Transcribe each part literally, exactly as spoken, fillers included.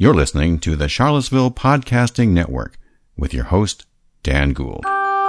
You're listening to the Charlottesville Podcasting Network with your host, Dan Gould.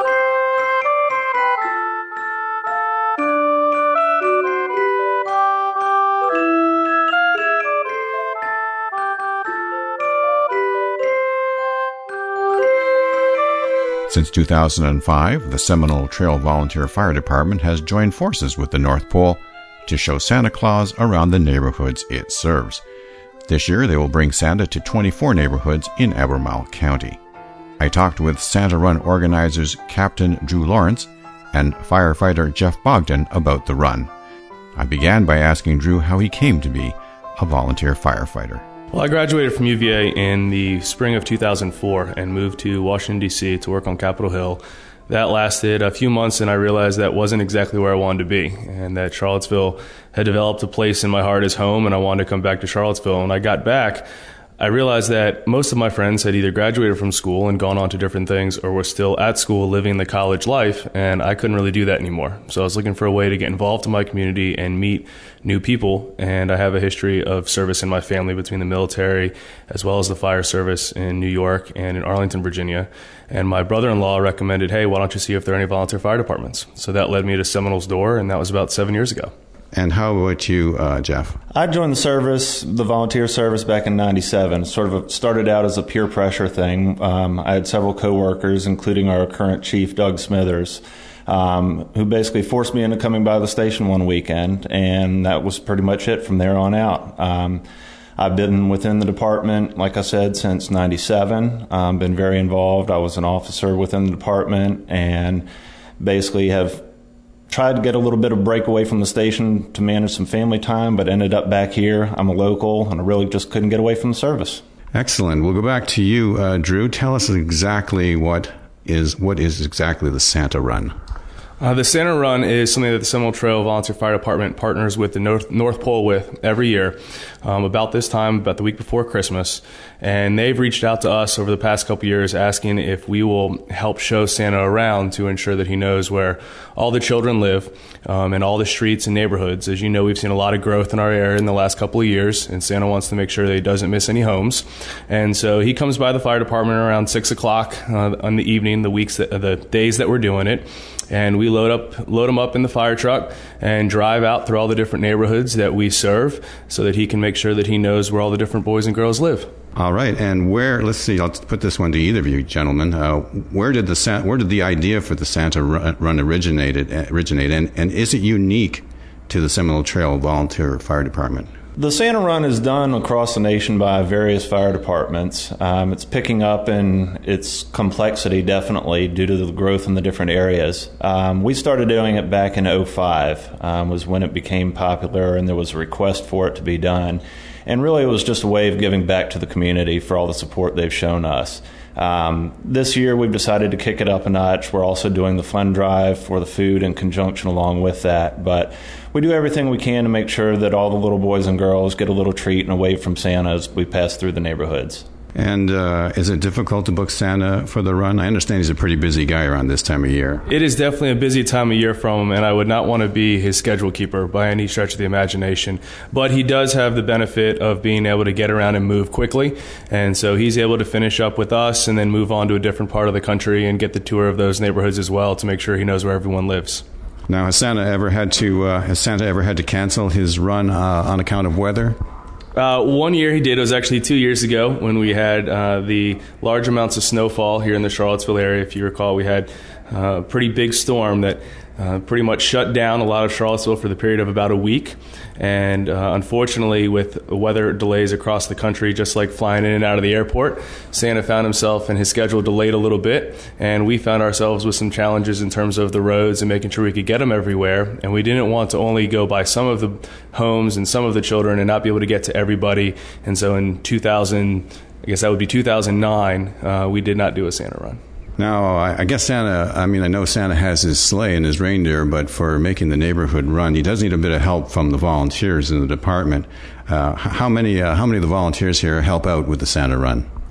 Since two thousand five, the Seminole Trail Volunteer Fire Department has joined forces with the North Pole to show Santa Claus around the neighborhoods it serves. This year, they will bring Santa to twenty-four neighborhoods in Albemarle County. I talked with Santa Run organizers Captain Drew Lawrence and firefighter Jeff Bogdan about the run. I began by asking Drew how he came to be a volunteer firefighter. Well, I graduated from U V A in the spring of two thousand four and moved to Washington, D C to work on Capitol Hill. That lasted a few months, and I realized that wasn't exactly where I wanted to be, and that Charlottesville had developed a place in my heart as home, and I wanted to come back to Charlottesville. And when I got back, I realized that most of my friends had either graduated from school and gone on to different things or were still at school living the college life, and I couldn't really do that anymore. So I was looking for a way to get involved in my community and meet new people, and I have a history of service in my family between the military as well as the fire service in New York and in Arlington, Virginia. And my brother-in-law recommended, hey, why don't you see if there are any volunteer fire departments? So that led me to Seminole's door, and that was about seven years ago. And how about you, uh, Jeff? I joined the service, the volunteer service, back in ninety-seven. Sort of started out as a peer pressure thing. Um, I had several coworkers, including our current chief, Doug Smithers, um, who basically forced me into coming by the station one weekend, and that was pretty much it from there on out. Um, I've been within the department, like I said, since ninety-seven. Um, been very involved. I was an officer within the department, and basically have tried to get a little bit of break away from the station to manage some family time, but ended up back here. I'm a local, and I really just couldn't get away from the service. Excellent. We'll go back to you, uh, Drew. Tell us exactly what is what is exactly the Santa Run. Uh, the Santa Run is something that the Seminole Trail Volunteer Fire Department partners with the North, North Pole with every year, um, about this time, about the week before Christmas. And they've reached out to us over the past couple years asking if we will help show Santa around to ensure that he knows where all the children live, um, and all the streets and neighborhoods. As you know, we've seen a lot of growth in our area in the last couple of years, and Santa wants to make sure that he doesn't miss any homes. And so he comes by the fire department around six o'clock uh, on the evening, the weeks, that, the days that we're doing it. And we load up, load him up in the fire truck and drive out through all the different neighborhoods that we serve so that he can make sure that he knows where all the different boys and girls live. All right. And where, let's see, I'll put this one to either of you gentlemen. Uh, where did the where did the idea for the Santa Run originated, originate, and, and is it unique to the Seminole Trail Volunteer Fire Department? The Santa Run is done across the nation by various fire departments. Um, it's picking up in its complexity, definitely, due to the growth in the different areas. Um, we started doing it back in oh five, um, was when it became popular, and there was a request for it to be done. And really, it was just a way of giving back to the community for all the support they've shown us. Um, this year, we've decided to kick it up a notch. We're also doing the fund drive for the food in conjunction along with that. But we do everything we can to make sure that all the little boys and girls get a little treat and a wave from Santa as we pass through the neighborhoods. And uh, is it difficult to book Santa for the run? I understand he's a pretty busy guy around this time of year. It is definitely a busy time of year for him, and I would not want to be his schedule keeper by any stretch of the imagination. But he does have the benefit of being able to get around and move quickly, and so he's able to finish up with us and then move on to a different part of the country and get the tour of those neighborhoods as well to make sure he knows where everyone lives. Now, has Santa ever had to uh, has Santa ever had to cancel his run uh, on account of weather? Uh, one year he did. It was actually two years ago when we had uh, the large amounts of snowfall here in the Charlottesville area. If you recall, we had uh, a pretty big storm that uh, pretty much shut down a lot of Charlottesville for the period of about a week. And uh, unfortunately, with weather delays across the country, just like flying in and out of the airport, Santa found himself and his schedule delayed a little bit. And we found ourselves with some challenges in terms of the roads and making sure we could get him everywhere. And we didn't want to only go by some of the homes and some of the children and not be able to get to everybody. And so in two thousand, I guess that would be two thousand nine, uh, we did not do a Santa Run. Now, I guess Santa, I mean, I know Santa has his sleigh and his reindeer, but for making the neighborhood run, he does need a bit of help from the volunteers in the department. Uh, how many uh, how many of the volunteers here help out with the Santa Run?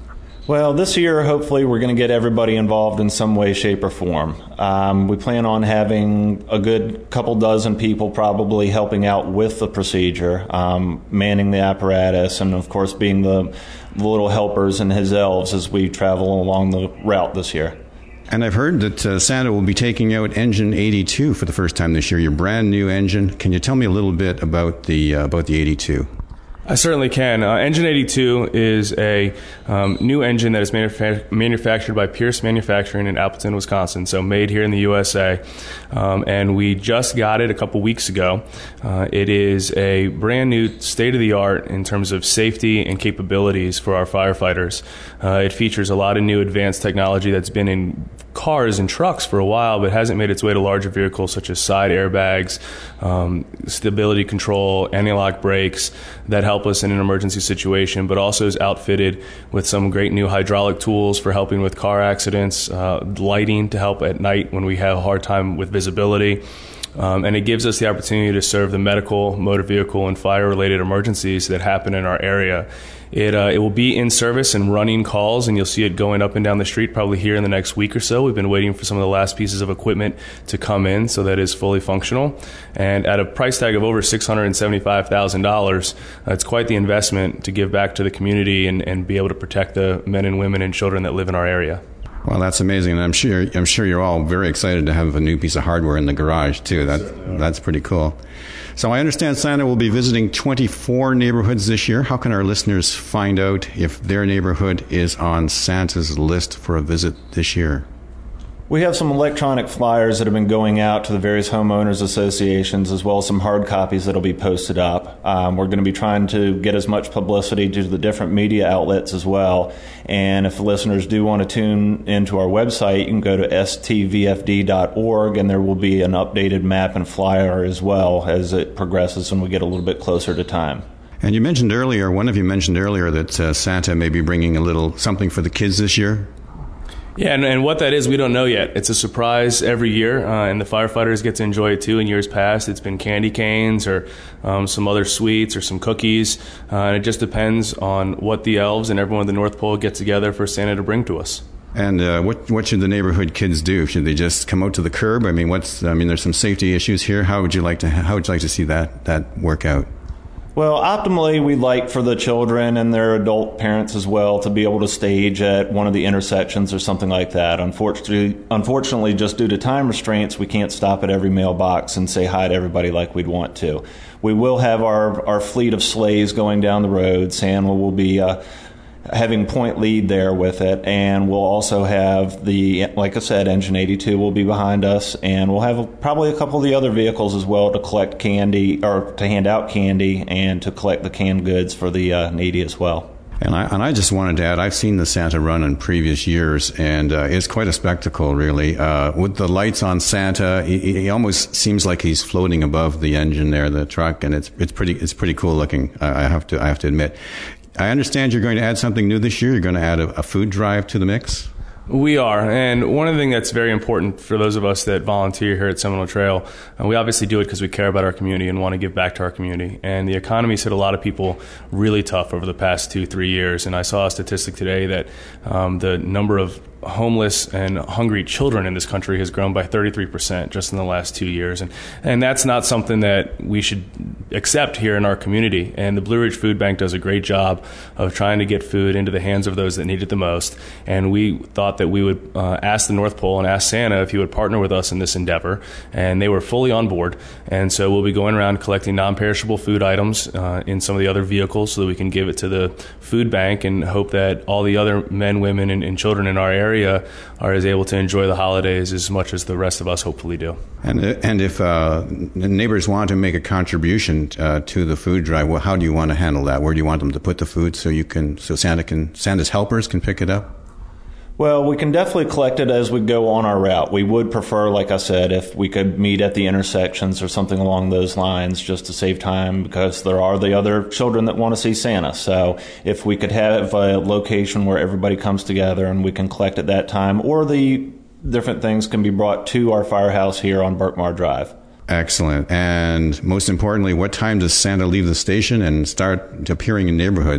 Well, this year, hopefully, we're going to get everybody involved in some way, shape, or form. Um, we plan on having a good couple dozen people probably helping out with the procedure, um, manning the apparatus, and, of course, being the little helpers and his elves as we travel along the route this year. And I've heard that uh, Santa will be taking out Engine eighty-two for the first time this year, your brand new engine. Can you tell me a little bit about the uh, about the eighty-two? I certainly can. Uh, Engine eighty-two is a um, new engine that is manufa- manufactured by Pierce Manufacturing in Appleton, Wisconsin, so made here in the U S A. Um, and we just got it a couple weeks ago. Uh, it is a brand new state-of-the-art in terms of safety and capabilities for our firefighters. Uh, it features a lot of new advanced technology that's been in cars and trucks for a while, but hasn't made its way to larger vehicles such as side airbags, um, stability control, anti-lock brakes that help us in an emergency situation, but also is outfitted with some great new hydraulic tools for helping with car accidents, uh, lighting to help at night when we have a hard time with visibility. Um, and it gives us the opportunity to serve the medical, motor vehicle, and fire-related emergencies that happen in our area. It uh, it will be in service and running calls, and you'll see it going up and down the street probably here in the next week or so. We've been waiting for some of the last pieces of equipment to come in so that it's fully functional. And at a price tag of over six hundred seventy-five thousand dollars, uh, it's quite the investment to give back to the community and, and be able to protect the men and women and children that live in our area. Well, that's amazing, and I'm sure I'm sure you're all very excited to have a new piece of hardware in the garage too. That that's pretty cool. So I understand Santa will be visiting twenty-four neighborhoods this year. How can our listeners find out if their neighborhood is on Santa's list for a visit this year? We have some electronic flyers that have been going out to the various homeowners associations, as well as some hard copies that will be posted up. Um, we're going to be trying to get as much publicity to the different media outlets as well. And if listeners do want to tune into our website, you can go to s t v f d dot org, and there will be an updated map and flyer as well as it progresses and we get a little bit closer to time. And you mentioned earlier, one of you mentioned earlier that uh, Santa may be bringing a little something for the kids this year. Yeah, and, and what that is, we don't know yet. It's a surprise every year, uh, and the firefighters get to enjoy it too. In years past, it's been candy canes or um, some other sweets or some cookies, uh, and it just depends on what the elves and everyone at the North Pole get together for Santa to bring to us. And uh, what what should the neighborhood kids do? Should they just come out to the curb? I mean, what's I mean, there's some safety issues here. How would you like to how would you like to see that that work out? Well, optimally, we'd like for the children and their adult parents as well to be able to stage at one of the intersections or something like that. Unfortunately, unfortunately, just due to time restraints, we can't stop at every mailbox and say hi to everybody like we'd want to. We will have our, our fleet of sleighs going down the road. Santa will be uh, having point lead there with it, and we'll also have the, like I said, Engine eighty-two will be behind us, and we'll have probably a couple of the other vehicles as well to collect candy, or to hand out candy, and to collect the canned goods for the uh, needy as well. And I, and I just wanted to add, I've seen the Santa run in previous years, and uh, it's quite a spectacle, really. Uh, with the lights on Santa, he, he almost seems like he's floating above the engine there, the truck, and it's it's pretty it's pretty cool looking. I, I have to I have to admit. I understand you're going to add something new this year. You're going to add a, a food drive to the mix? We are, and one of the things that's very important for those of us that volunteer here at Seminole Trail, and we obviously do it because we care about our community and want to give back to our community. And the economy's hit a lot of people really tough over the past two, three years. And I saw a statistic today that um, the number of homeless and hungry children in this country has grown by thirty-three percent just in the last two years. And, and that's not something that we should accept here in our community. And the Blue Ridge Food Bank does a great job of trying to get food into the hands of those that need it the most. And we thought that we would uh, ask the North Pole and ask Santa if he would partner with us in this endeavor. And they were fully on board. And so we'll be going around collecting non-perishable food items uh, in some of the other vehicles so that we can give it to the food bank and hope that all the other men, women, and, and children in our area area are as able to enjoy the holidays as much as the rest of us hopefully do. And and if uh, neighbors want to make a contribution uh, to the food drive, well, how do you want to handle that? Where do you want them to put the food so you can so Santa can Santa's helpers can pick it up? Well, we can definitely collect it as we go on our route. We would prefer, like I said, if we could meet at the intersections or something along those lines just to save time, because there are the other children that want to see Santa. So if we could have a location where everybody comes together and we can collect at that time, or the different things can be brought to our firehouse here on Burkmar Drive. Excellent. And most importantly, what time does Santa leave the station and start appearing in neighborhoods?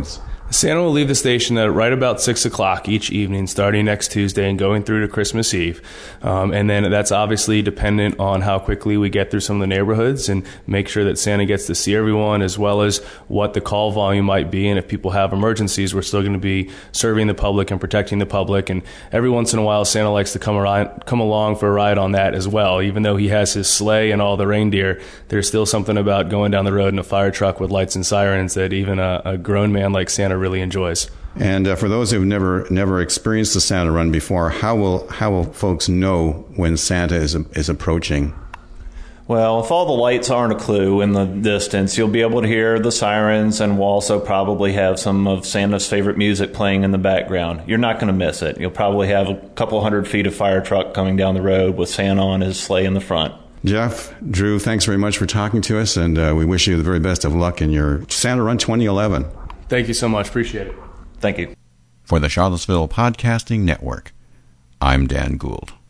Santa will leave the station at right about six o'clock each evening, starting next Tuesday and going through to Christmas Eve. Um, and then that's obviously dependent on how quickly we get through some of the neighborhoods and make sure that Santa gets to see everyone, as well as what the call volume might be. And if people have emergencies, we're still going to be serving the public and protecting the public. And every once in a while, Santa likes to come around, come along for a ride on that as well. Even though he has his sleigh and all the reindeer, there's still something about going down the road in a fire truck with lights and sirens that even a, a grown man like Santa really enjoys. And uh, for those who've never never experienced the Santa Run before, how will how will folks know when Santa is is approaching? Well, if all the lights aren't a clue in the distance, you'll be able to hear the sirens, and we'll also probably have some of Santa's favorite music playing in the background. You're not going to miss it. You'll probably have a couple hundred feet of fire truck coming down the road with Santa on his sleigh in the front. Jeff, Drew, thanks very much for talking to us, and uh, we wish you the very best of luck in your Santa Run twenty eleven. Thank you so much. Appreciate it. Thank you. For the Charlottesville Podcasting Network, I'm Dan Gould.